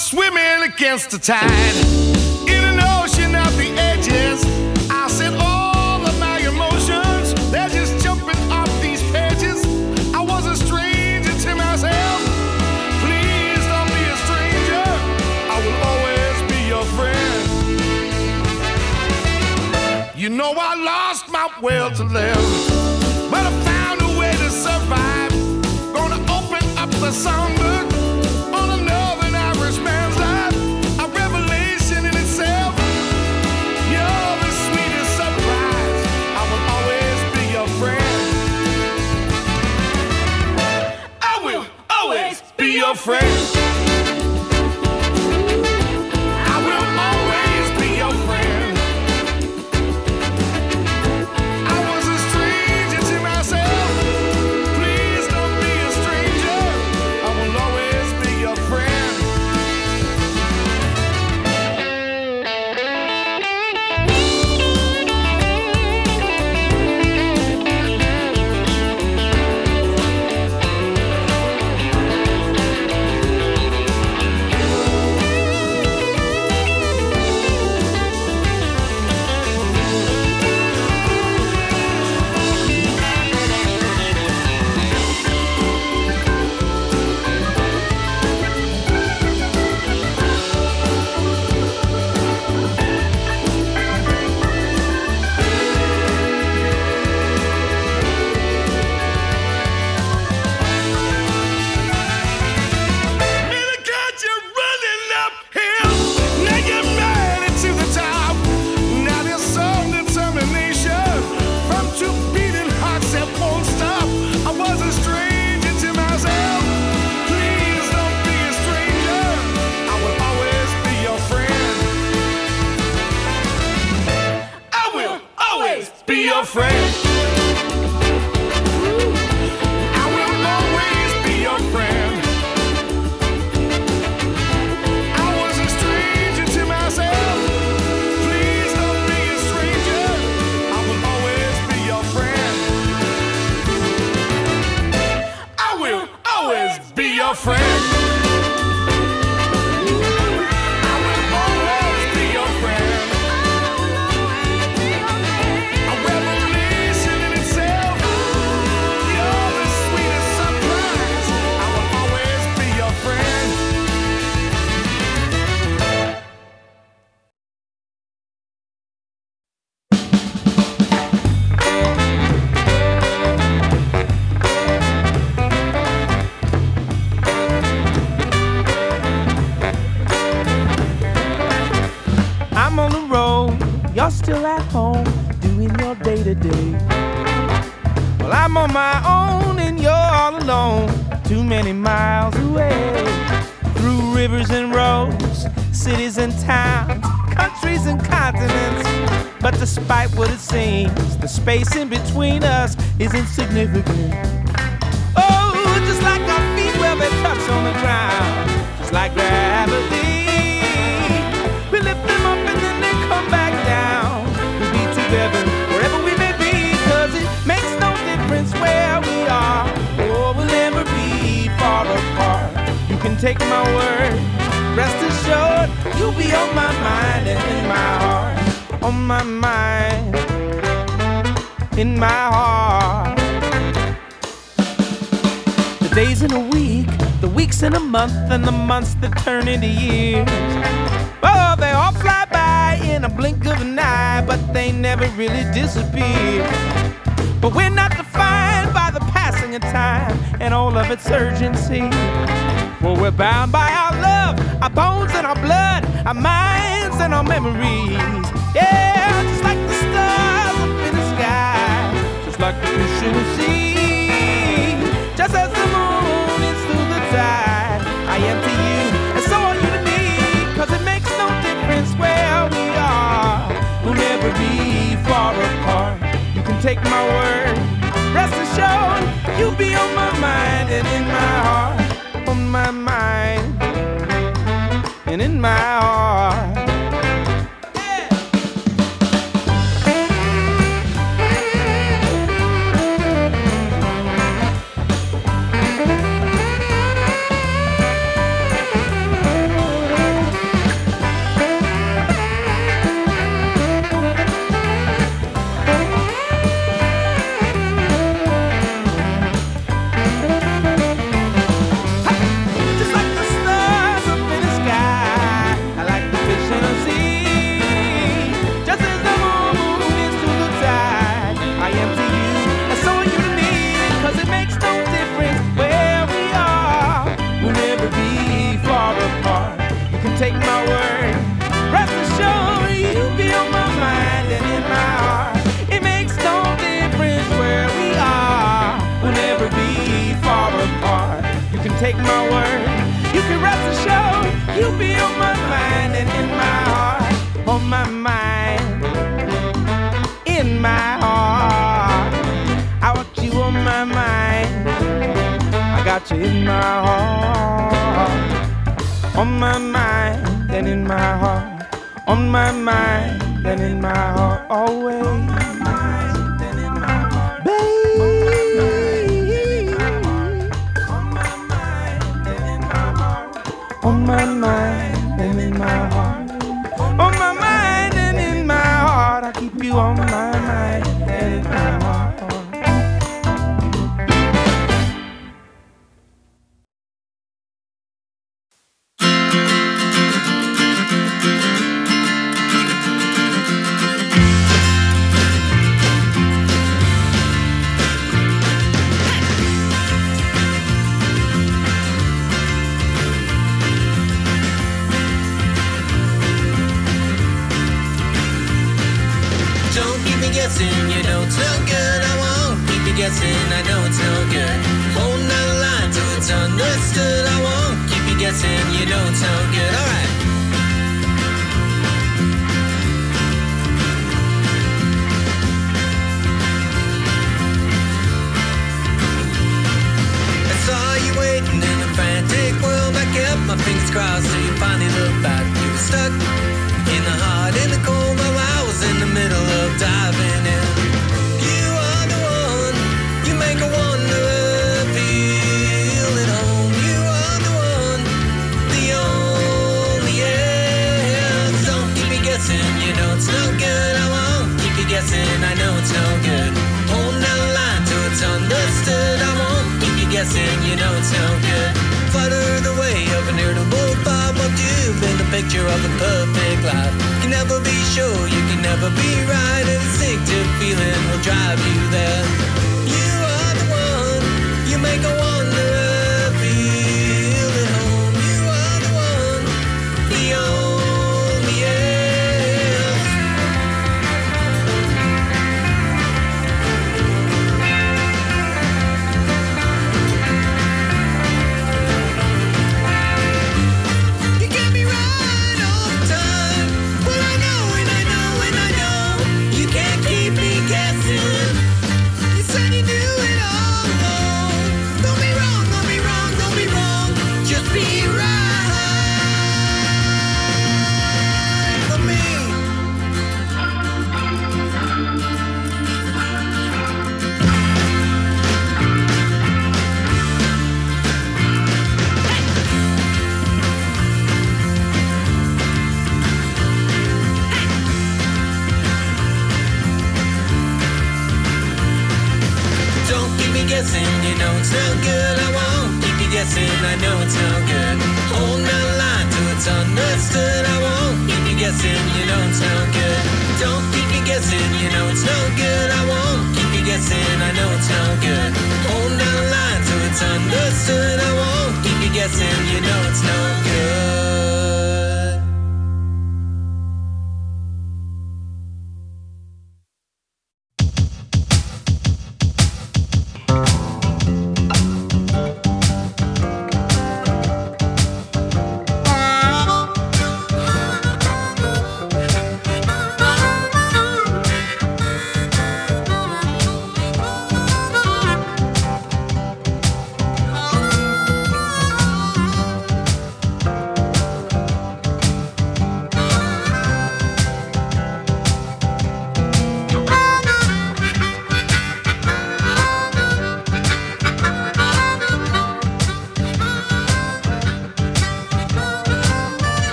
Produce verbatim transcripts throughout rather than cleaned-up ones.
swimming against the tide in an ocean of the edges. I said all of my emotions, they're just jumping off these pages. I was a stranger to myself. Please don't be a stranger. I will always be your friend. You know I lost my will to live, but I found a way to survive. Gonna open up the songbook on a Northern Irish man's life. A revelation in itself. You're the sweetest surprise. I will always be your friend. I will always be your friend. I will always be your friend. I was a stranger to myself. Please don't be a stranger. I will always be your friend. Be your friend. I will always be your friend. I was a stranger to myself. Please don't be a stranger. I will always be your friend. I will always be your friend. You're still at home, doing your day-to-day. Well, I'm on my own and you're all alone, too many miles away. Through rivers and roads, cities and towns, countries and continents. But despite what it seems, the space in between us is insignificant. Oh, just like our feet, well, they touch on the ground, just like gravity. We lift them up and then they come back down. We'll be together wherever we may be, cause it makes no difference where we are. Oh, we'll never be far apart. You can take my word, rest assured, you'll be on my mind and in my heart. On my mind, in my heart. The days in a week, the weeks in a month, and the months that turn into years. Oh, they all fly by in a blink of an eye, but they never really disappear. But we're not defined by the passing of time and all of its urgency. Well, we're bound by our love, our bones and our blood, our minds and our memories. Yeah, just like the stars up in the sky, just like the fish in the sea. Just as the moon is through the tide, I am to you, and so are you to me. Cause it makes no difference where we are, we'll never be far apart. You can take my word, rest assured, you'll be on my mind and in my heart. On my mind and in my heart. in my heart. I want you on my mind. I got you in my heart. On my mind and in my heart. On my mind and in my heart. Always. On my mind and in my heart. On my mind and in my heart. I keep you on my mind and in my heart. You know it's no good, I won't keep you guessing, I know it's no good. Holding on the line till it's understood, I won't keep you guessing, you know it's no good, alright. I saw you waiting in a frantic world, I kept my fingers crossed till you finally looked back. You were stuck in the hot, in the cold, while I was in the middle of diving in. You are the one, you make a wanderer feel at home. You are the one, the only, yes. Don't keep me guessing, you know it's no good. I won't keep you guessing, I know it's no good. Holding down the line till it's understood. I won't keep you guessing, you know it's no good. Flutter the way of an irritable thought. What you've been the picture of a perfect life. You can never be sure, you can never be right. An instinctive feeling will drive you there. You are the one, you make a wanderer feel at home. You are the one, the only, yes. You get me right all the time. Well, I know and I know and I know you can't keep me guessing. You said you knew it all along. Don't be wrong, don't be wrong, don't be wrong. Just be right for me. Don't keep me guessing, you know it's no good. I won't keep you guessing, I know it's no good. Holding down the line till it's understood. I won't keep you guessing, you know it's no good. Don't keep me guessing, you know it's no good. I won't keep you guessing, I know it's no good. Holding down the line till it's understood. I won't keep you guessing, you know it's no good.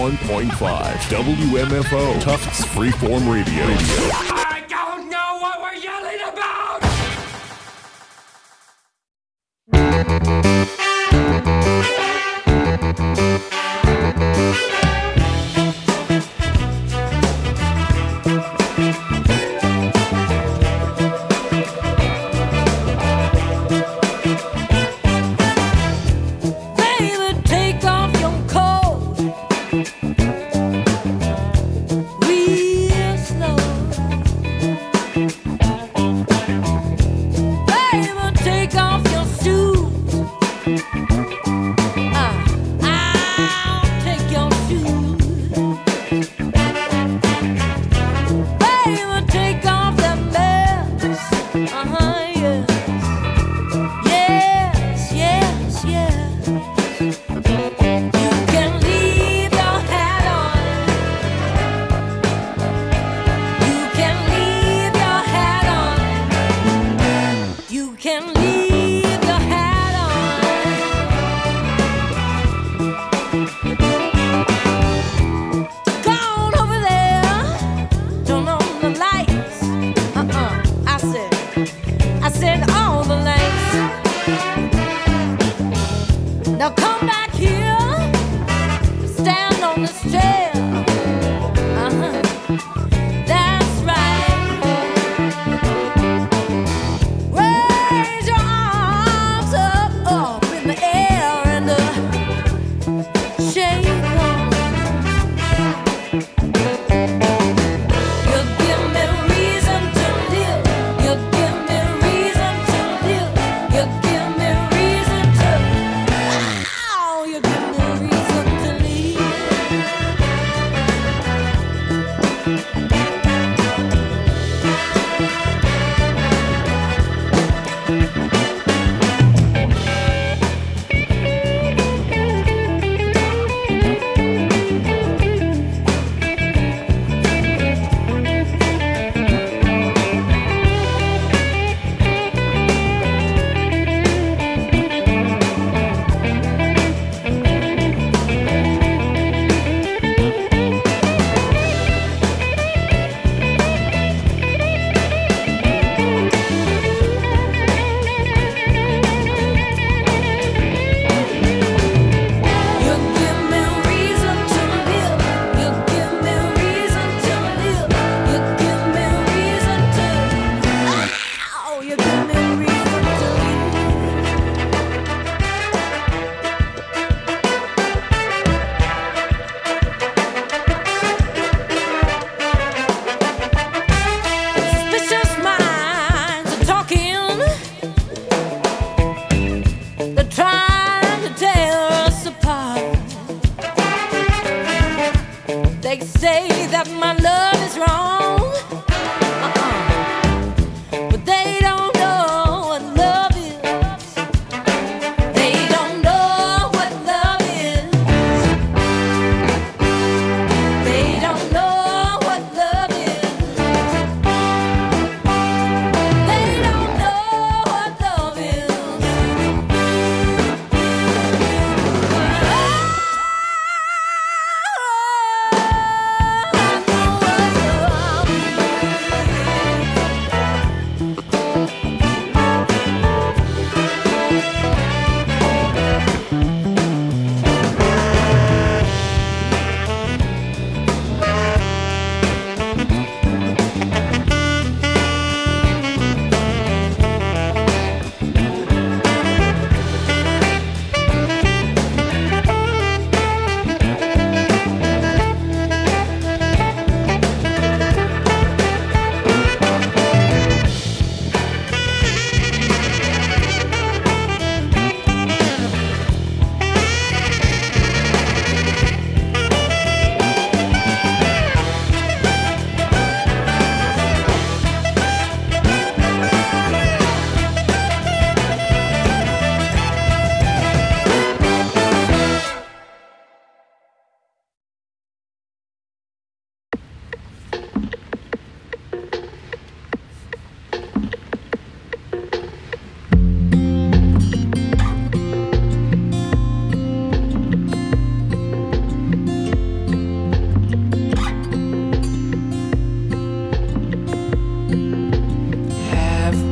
one point five W M F O, Tufts Freeform Radio. I don't know what we're yelling about! You give me reason to live. You give me reason to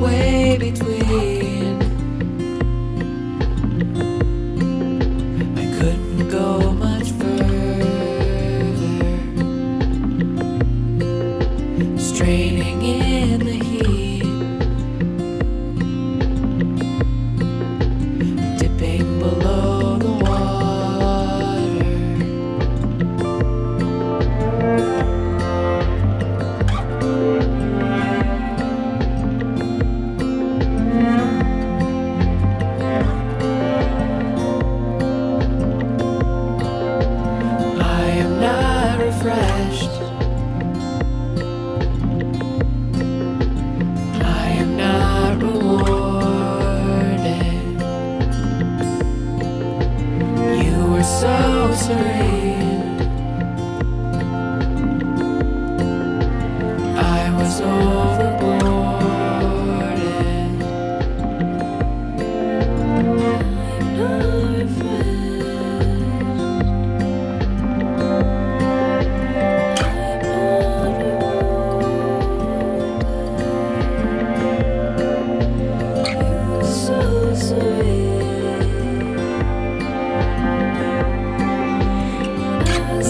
halfway between. I couldn't go much further, straining in the heat, dipping below the water. I am not refreshed. I am not rewarded. You were so serene. I was overboarded. I'm not so sweet. I was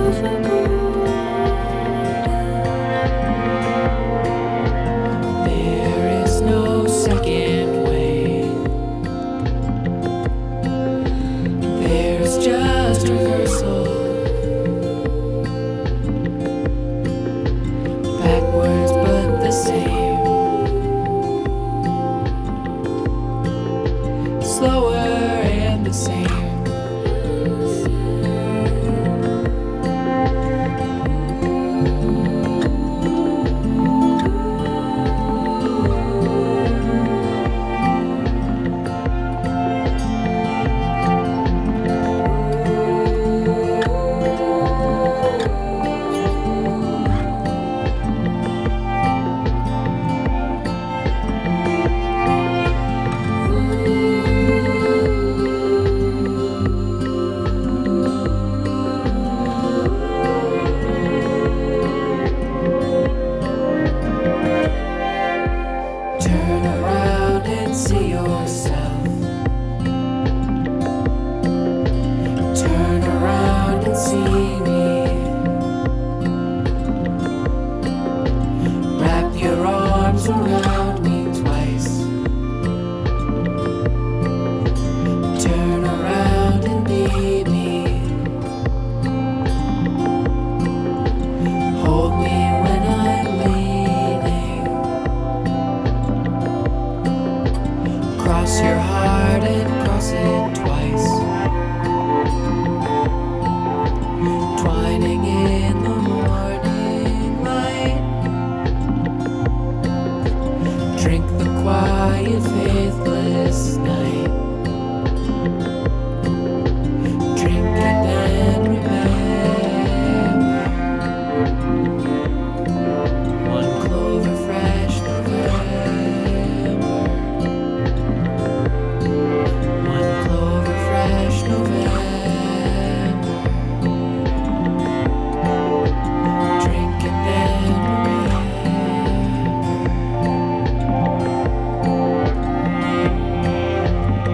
overboarded. There is no second way. There's just reversal. Backwards but the same. Slower and the same. Turn around and see yourself. Turn around and see me. Wrap your arms around me twice. Turn around and need me. Hold me when I'm leaning. Cross your heart and cross it twice. Twining in the morning light. Drink the quiet, faithless night. Drink it and remember. One clover fresh November. One clover fresh November. Drink and then remember.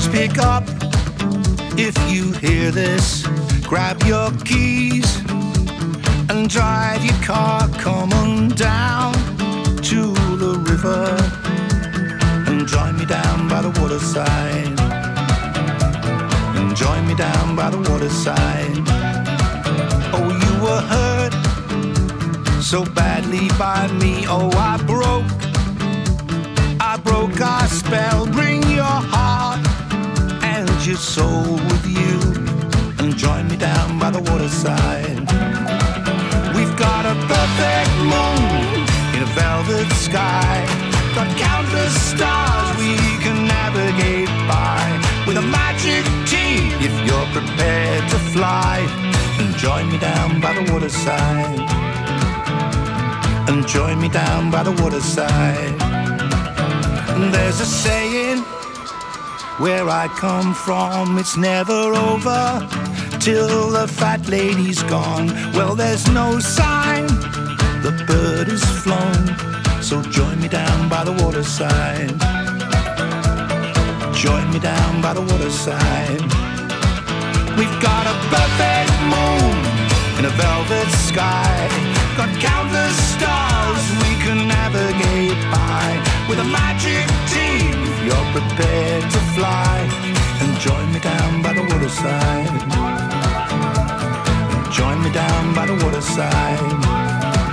pick up if you hear this. Grab your keys and drive your car, come on down to the river and join me down by the waterside. And join me down by the waterside. Oh, you were hurt so badly by me. Oh, I broke, I broke our spell. Bring your heart and your soul with you and join me down by the waterside. We've got a perfect moon in a velvet sky. Got countless stars we can navigate by. With a magic team, if you're prepared to fly. And join me down by the waterside. And join me down by the waterside. And there's a saying where I come from, it's never over till the fat lady's gone. Well, there's no sign the bird is flown, so join me down by the waterside. Join me down by the waterside. We've got a perfect moon in a velvet sky. Got countless stars we can navigate by. With a magic team, if you're prepared to fly. And join me down by the waterside. Join me down by the waterside.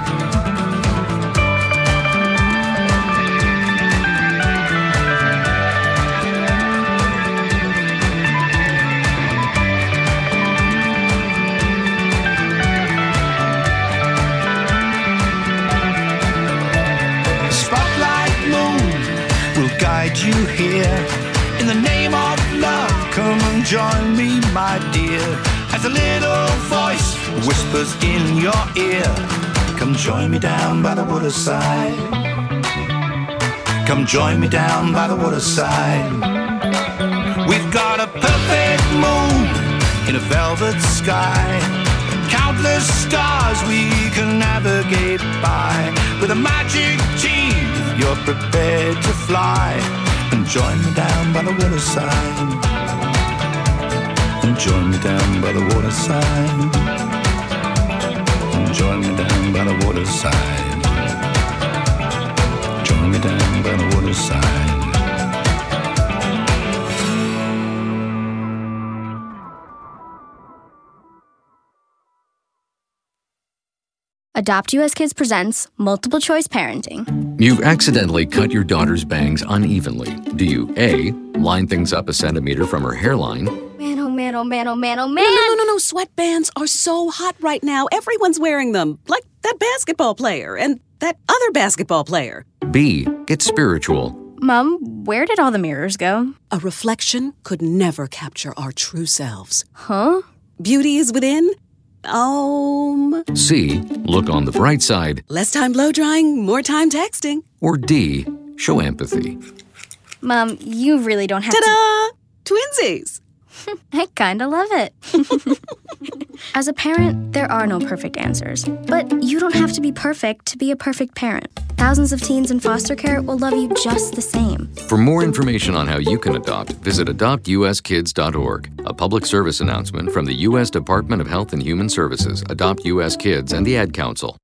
You here in the name of love, come and join me, my dear. As a little voice whispers in your ear, come join me down by the waterside. Come join me down by the waterside. We've got a perfect moon in a velvet sky. Countless stars we can navigate by. With a magic team, you're prepared to fly. And join me down by the waterside. And join me down by the waterside. And join me down by the waterside. Join me down by the waterside. Adopt U S Kids presents Multiple Choice Parenting. You've accidentally cut your daughter's bangs unevenly. Do you A, line things up a centimeter from her hairline? Man, oh man, oh man, oh man, oh man! No, no, no, no, no. Sweatbands are so hot right now. Everyone's wearing them. Like that basketball player and that other basketball player. B, get spiritual. Mom, where did all the mirrors go? A reflection could never capture our true selves. Huh? Beauty is within. Um. C, look on the bright side. Less time blow drying, more time texting. Or D, show empathy. Mom, you really don't have Ta-da! to... Twinsies! I kinda love it. As a parent, there are no perfect answers. But you don't have to be perfect to be a perfect parent. Thousands of teens in foster care will love you just the same. For more information on how you can adopt, visit adopt u s kids dot org. A public service announcement from the U S Department of Health and Human Services, Adopt U S Kids, and the Ad Council.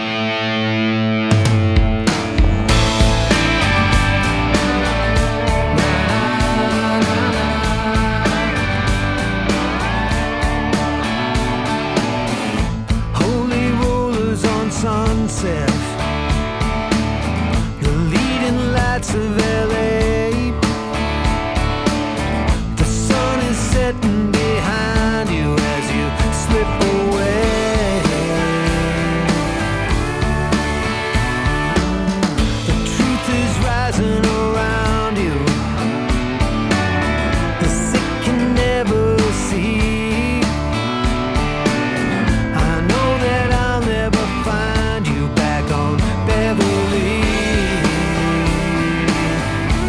Sunset, the leading lights of L A. The sun is setting behind you as you slip away. The truth is rising around you. The sick can never see. I know that I'll never find you back on Beverly.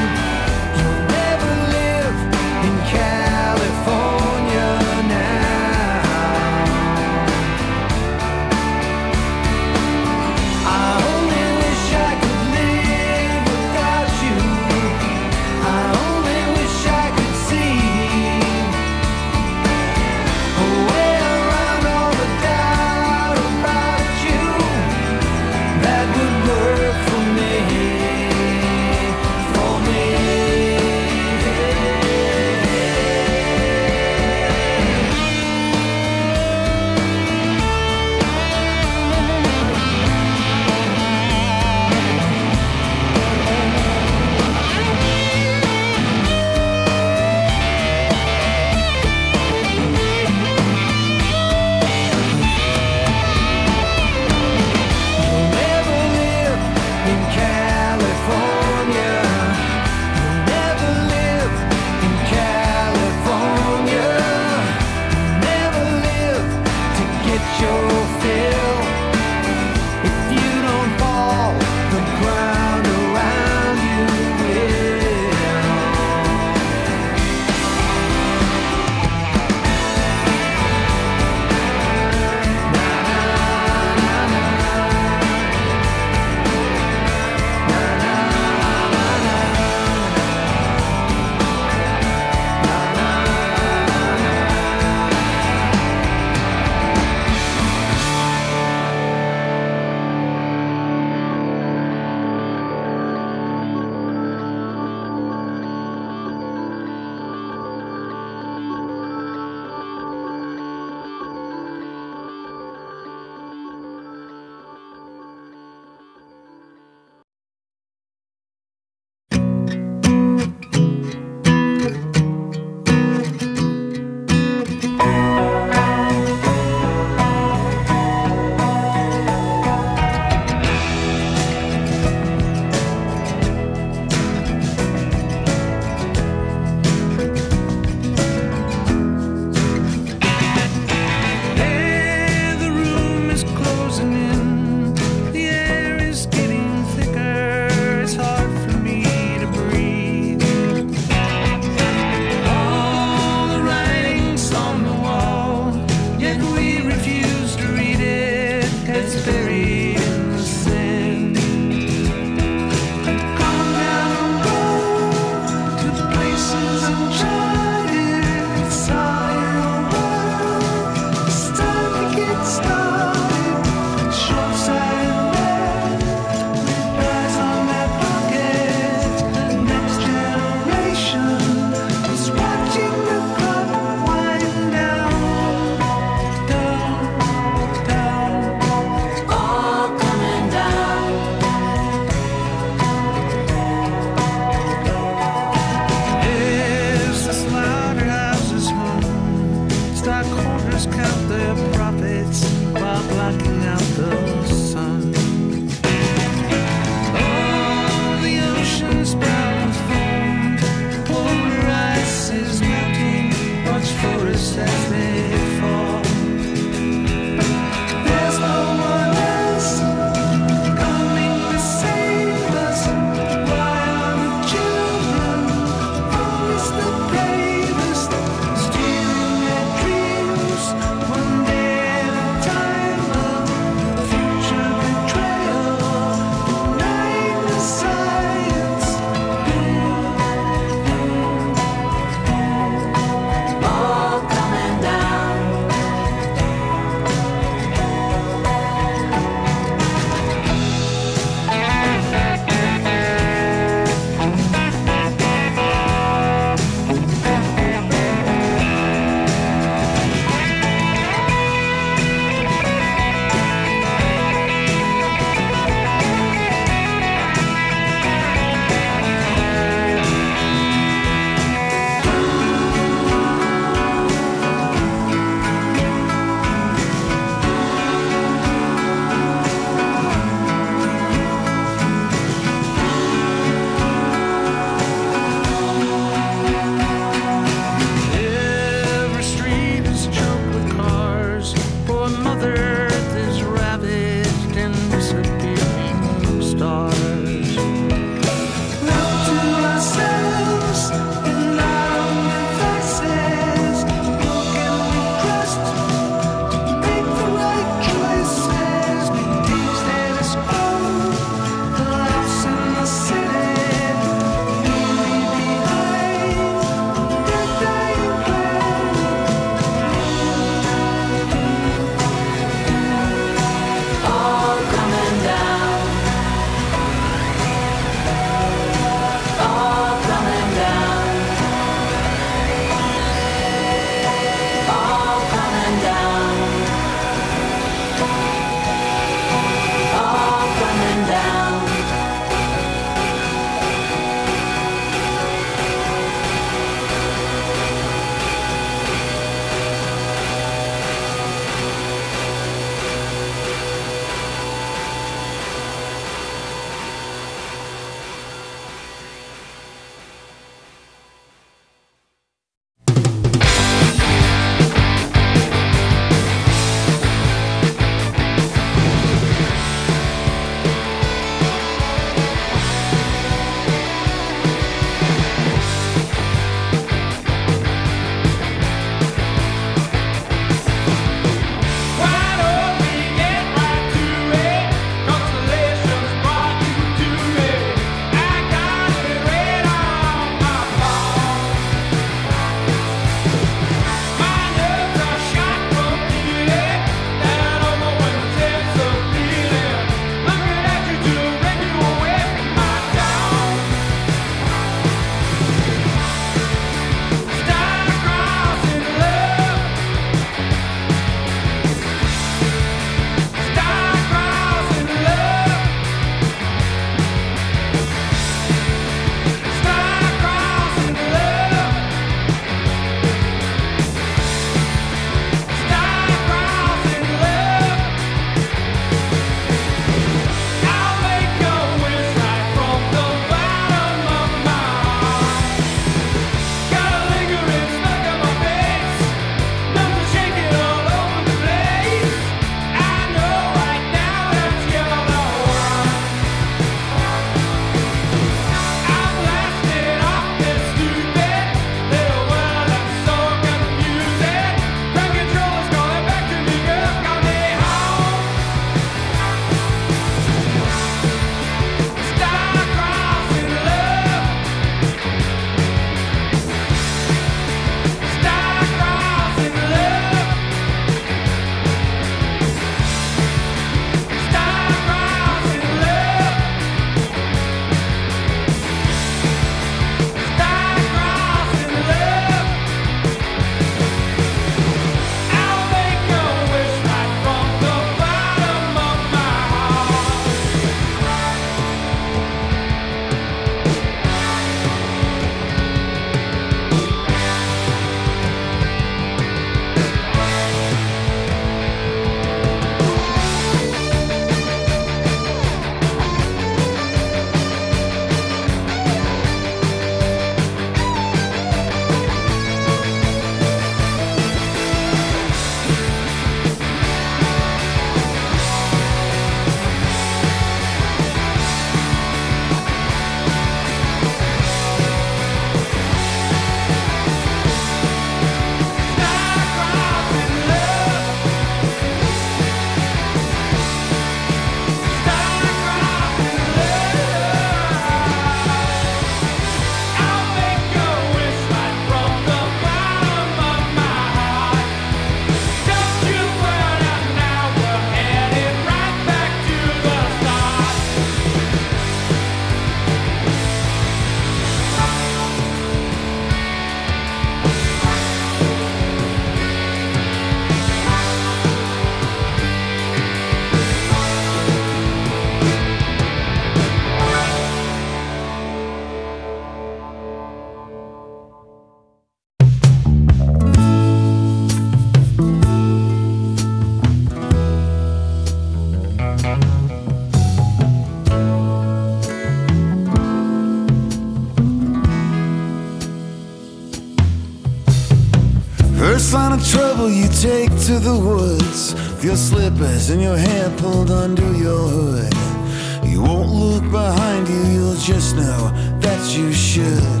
of trouble you take to the woods with your slippers and your hair pulled under your hood. You won't look behind you, you'll just know that you should.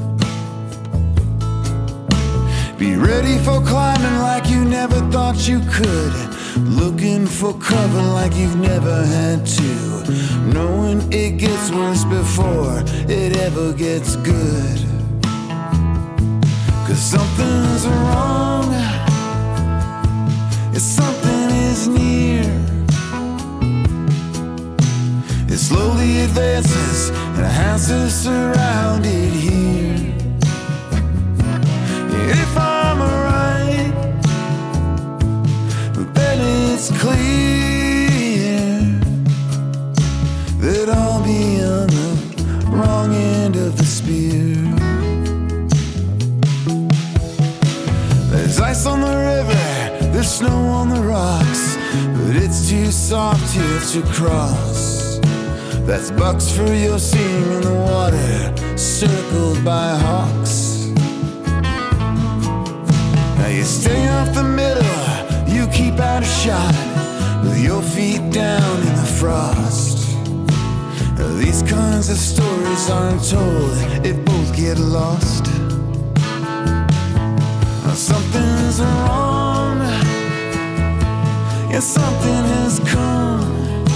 Be ready for climbing like you never thought you could. Looking for cover like you've never had to. Knowing it gets worse before it ever gets good. Cause something's wrong, if something is near. It slowly advances and a house is surrounded here. If I'm right, then it's clear that I'll be on the wrong end of the spear. There's ice on the river, there's snow on the rocks, but it's too soft here to cross. That's bucks for your seeing in the water, circled by hawks. Now you stay off the middle, you keep out of shot, with your feet down in the frost. Now these kinds of stories aren't told if both get lost. Now something's wrong, yeah, something has come.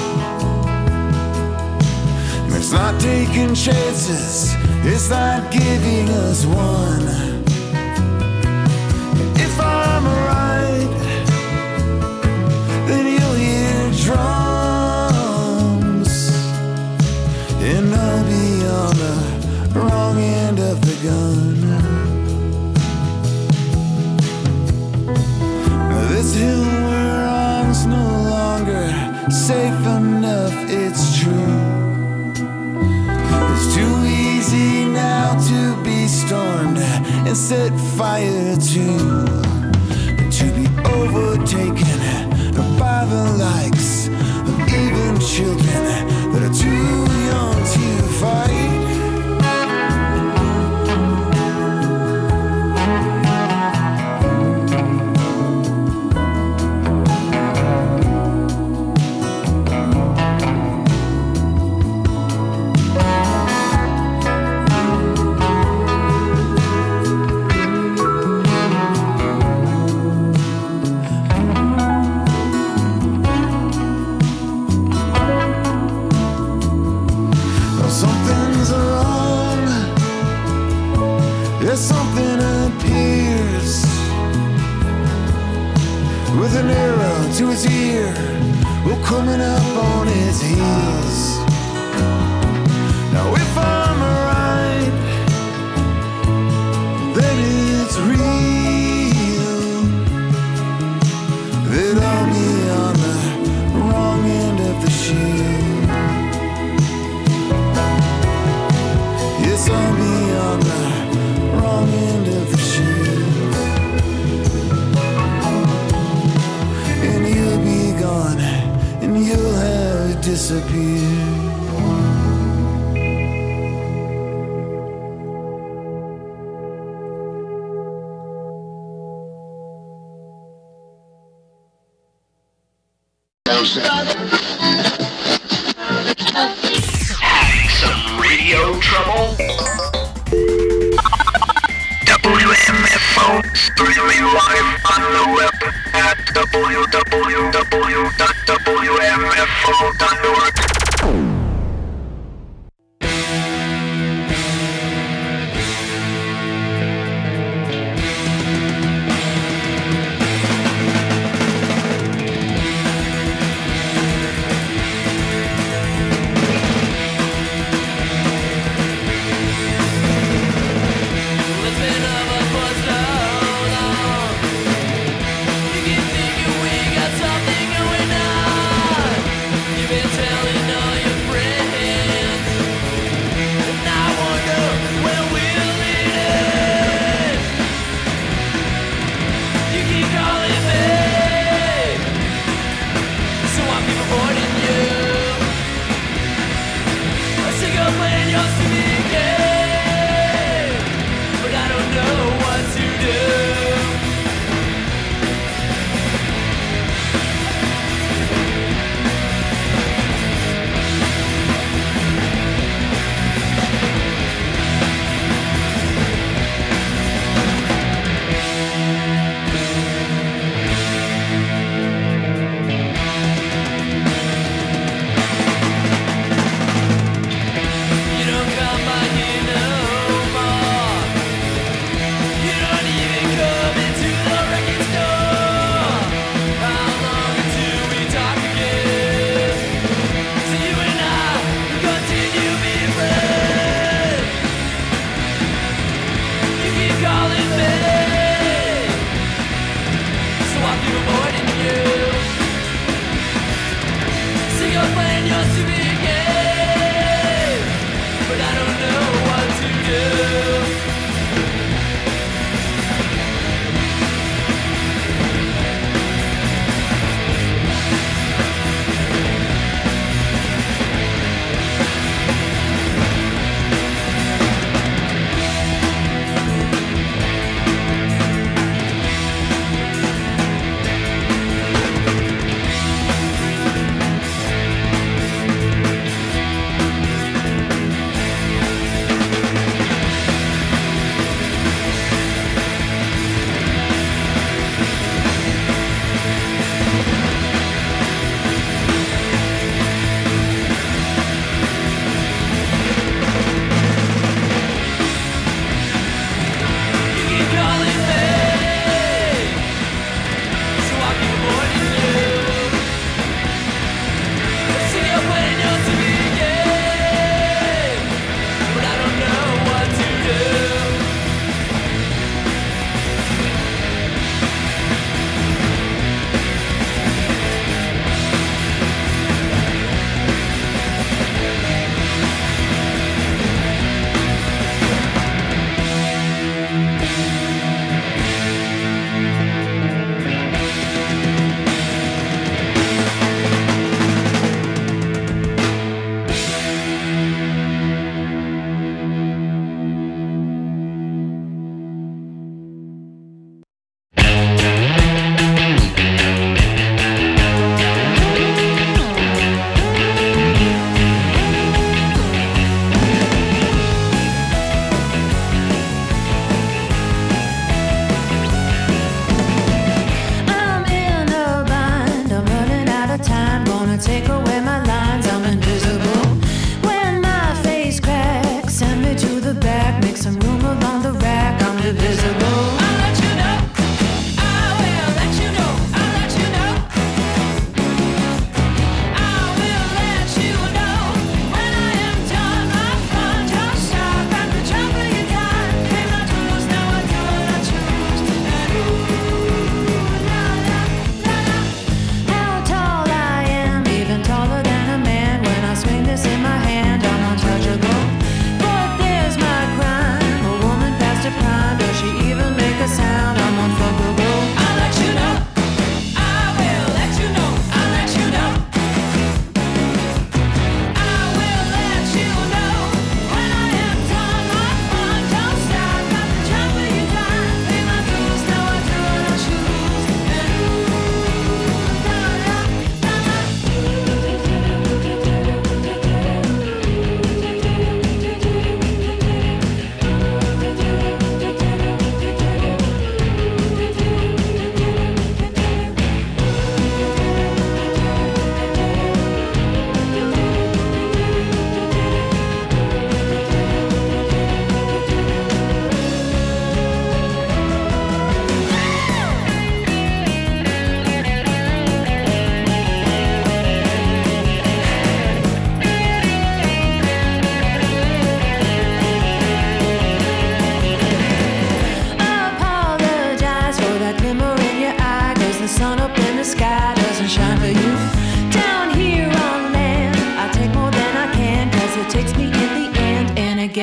It's not taking chances, it's not giving us one. If I'm right, then you'll hear drums, and I'll be on the wrong end of the gun. This hill we're on's no longer safe enough, it's true. It's too easy now to be stormed and set fire to. To be overtaken by the likes of even children that are too young to fight. Something appears with an arrow to his ear, well, coming up on his heels. Now if I'm right, then it's real that I'll be on the wrong end of the shield. Yes, I'll be on the wrong end of the shield, and you'll be gone, and you'll have disappeared. Having some radio trouble? W M F O, streaming live on the web at w w w dot w m f o dot org.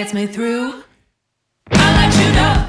gets me through. I'll let you know.